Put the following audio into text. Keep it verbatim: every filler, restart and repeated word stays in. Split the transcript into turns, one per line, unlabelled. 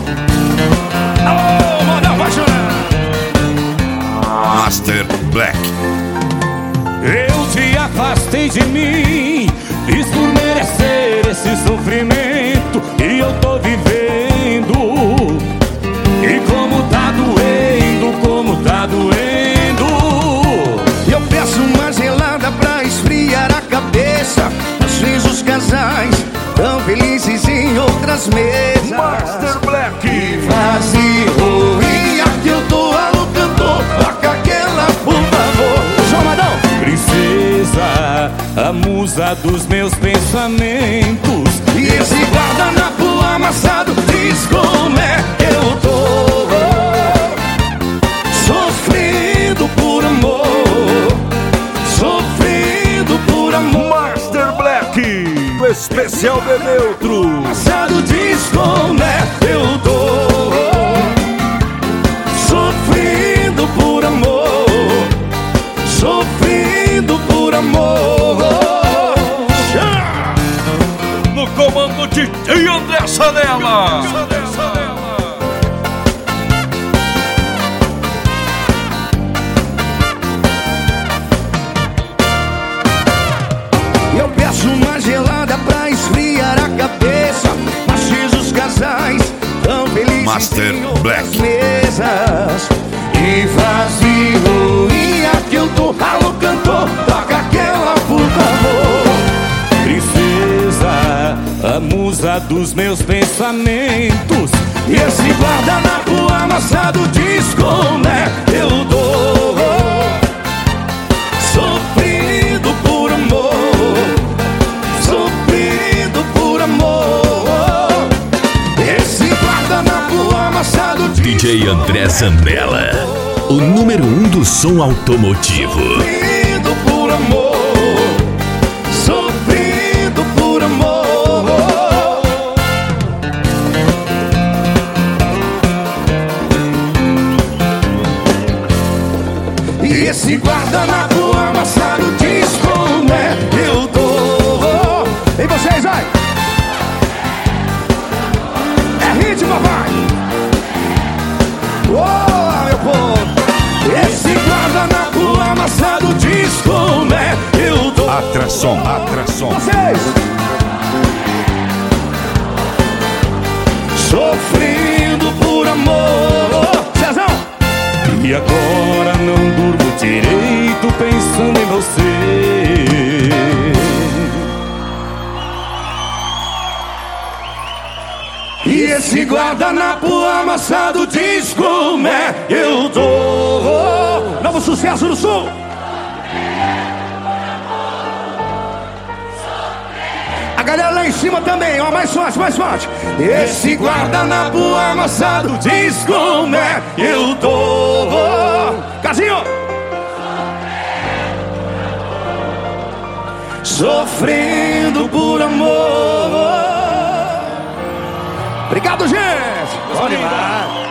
Alô, Manel Paixão.
Master Black.
Eu te afastei de mim, fiz por merecer esse sofrimento e eu tô vivendo. E como tá doendo, como tá doendo.
Eu peço uma gelada pra esfriar a cabeça. Às vezes os casais tão felizes em outras mesas.
Master Black.
E vazio, e aqui eu tô alô cantor. Toca aquela, por favor.
Chamadão. Princesa, a musa dos meus pensamentos.
E esse guardanapo amassado diz como é que eu tô. Sofrendo por amor, sofrendo por amor.
Master Black, o especial de neutro.
Passado diz como é que eu tô. Sofrendo por amor, sofrendo por amor.
No comando de André Sanella.
Eu peço uma gelada pra esfriar a cabeça. Mas diz os casais tão felizes
Master
em outras
Black.
mesas. E vazio, e aqui eu tô. Alô cantor, toca aquela, por favor.
Princesa, a musa dos meus pensamentos.
E esse guardanapo amassado diz como é que eu dou. Sofrendo por amor, sofrendo por amor. Esse guardanapo amassado diz
D J André Sanella, o número um do som automotivo.
sofrendo por amor, sofrendo por amor. E esse guardanapo amassado diz como é que eu tô. E vocês, vai! É ritmo, papai! Ô, meu povo! Esse guardanapo amassado diz como é que eu tô.
Atração, atração.
Vocês! Sofrendo por amor. Cezão!
E agora não durmo direito pensando em você.
E esse guardanapo amassado diz como é que eu tô. Novo sucesso no sul. A galera lá em cima também, ó, mais forte, mais forte. Esse guardanapo amassado diz como é que eu tô. Casinho. Sofrendo por amor. Obrigado, gente. Bom demais.